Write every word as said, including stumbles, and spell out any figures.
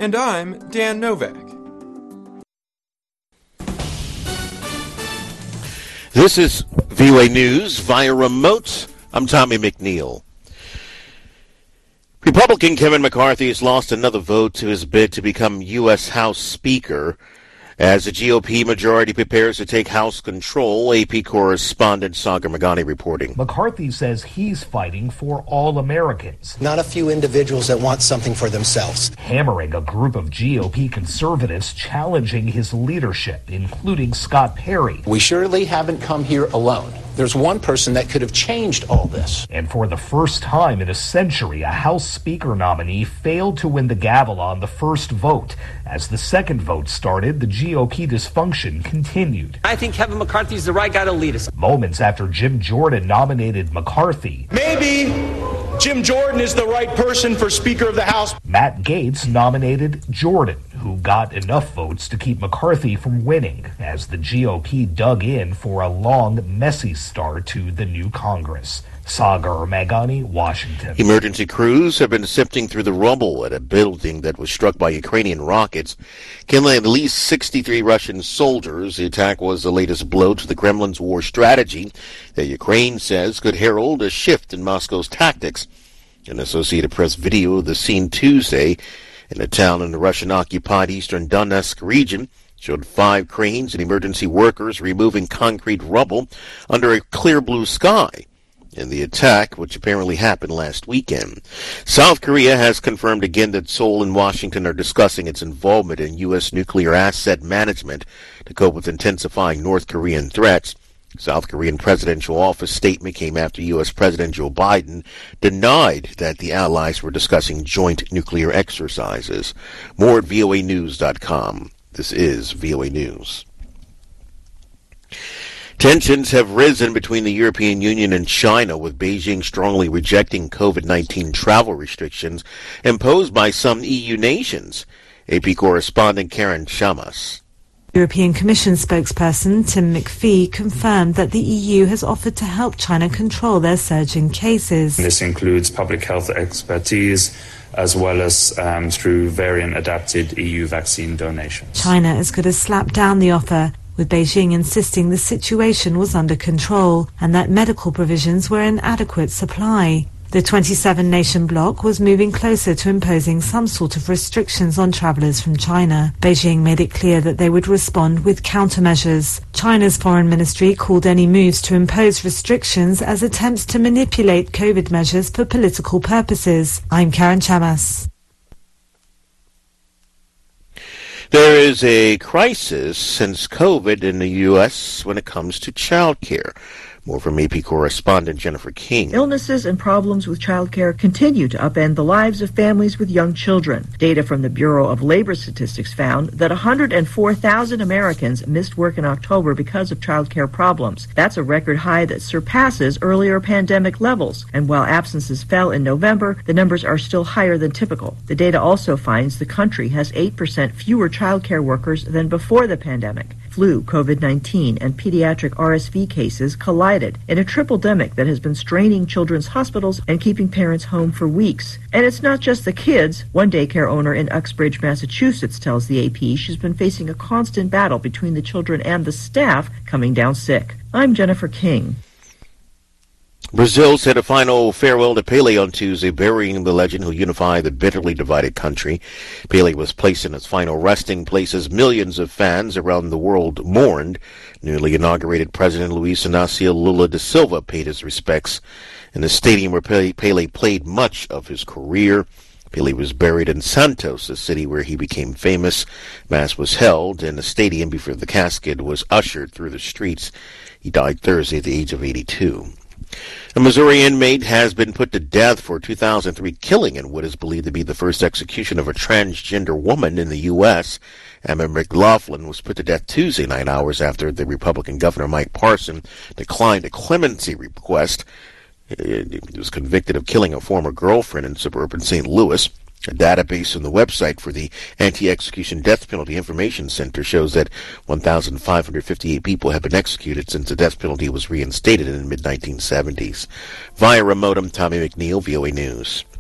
And I'm Dan Novak. This is V O A News via remote. I'm Tommy McNeil. Republican Kevin McCarthy has lost another vote to his bid to become U S House Speaker. As the G O P majority prepares to take House control, A P correspondent Sagar Meghani reporting. McCarthy says he's fighting for all Americans. Not a few individuals that want something for themselves. Hammering a group of G O P conservatives challenging his leadership, including Scott Perry. We surely haven't come here alone. There's one person that could have changed all this. And for the first time in a century, a House Speaker nominee failed to win the gavel on the first vote. As the second vote started, the G O P dysfunction continued. I think Kevin McCarthy's the right guy to lead us. Moments after Jim Jordan nominated McCarthy. Maybe Jim Jordan is the right person for Speaker of the House. Matt Gaetz nominated Jordan, who got enough votes to keep McCarthy from winning, as the G O P dug in for a long, messy start to the new Congress. Sagar Meghani, Washington. Emergency crews have been sifting through the rubble at a building that was struck by Ukrainian rockets, killing at least sixty-three Russian soldiers. The attack was the latest blow to the Kremlin's war strategy that Ukraine says could herald a shift in Moscow's tactics. An Associated Press video of the scene Tuesday in a town in the Russian-occupied eastern Donetsk region showed five cranes and emergency workers removing concrete rubble under a clear blue sky in the attack, which apparently happened last weekend. South Korea has confirmed again that Seoul and Washington are discussing its involvement in U S nuclear asset management to cope with intensifying North Korean threats. South Korean presidential office statement came after U S President Joe Biden denied that the allies were discussing joint nuclear exercises. More at V O A news dot com. This is V O A News. Tensions have risen between the European Union and China, with Beijing strongly rejecting COVID nineteen travel restrictions imposed by some E U nations. A P correspondent Karen Chamas. European Commission spokesperson Tim McPhee confirmed that the E U has offered to help China control their surging cases. This includes public health expertise, as well as um, through variant-adapted E U vaccine donations. China is going to slap down the offer, with Beijing insisting the situation was under control and that medical provisions were in adequate supply. The twenty-seven nation bloc was moving closer to imposing some sort of restrictions on travellers from China. Beijing made it clear that they would respond with countermeasures. China's foreign ministry called any moves to impose restrictions as attempts to manipulate COVID measures for political purposes. I'm Karen Chamas. There is a crisis since COVID in the U S when it comes to child care. More from A P correspondent Jennifer King. Illnesses and problems with childcare continue to upend the lives of families with young children. Data from the Bureau of Labor Statistics found that one hundred four thousand Americans missed work in October because of childcare problems. That's a record high that surpasses earlier pandemic levels. And while absences fell in November, the numbers are still higher than typical. The data also finds the country has eight percent fewer childcare workers than before the pandemic. Flu, COVID nineteen, and pediatric R S V cases collided in a triple-demic that has been straining children's hospitals and keeping parents home for weeks. And it's not just the kids. One daycare owner in Uxbridge, Massachusetts, tells the A P she's been facing a constant battle between the children and the staff coming down sick. I'm Jennifer King. Brazil said a final farewell to Pelé on Tuesday, burying the legend who unified the bitterly divided country. Pelé was placed in his final resting place as millions of fans around the world mourned. Newly inaugurated President Luiz Inácio Lula da Silva paid his respects in the stadium where Pelé played much of his career. Pelé was buried in Santos, a city where he became famous. Mass was held in the stadium before the casket was ushered through the streets. He died Thursday at the age of eighty-two. A Missouri inmate has been put to death for a two thousand three killing in what is believed to be the first execution of a transgender woman in the U S Emma McLaughlin was put to death Tuesday, nine hours after the Republican Governor Mike Parson declined a clemency request. He was convicted of killing a former girlfriend in suburban Saint Louis. A database on the website for the Anti-Execution Death Penalty Information Center shows that one thousand five hundred fifty-eight people have been executed since the death penalty was reinstated in the mid nineteen seventies. Via remote, I'm Tommy McNeil, V O A News.